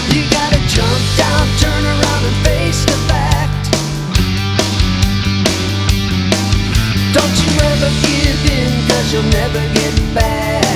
You gotta jump down, turn around and face the fact. Don't you ever give in, 'cause you'll never get back.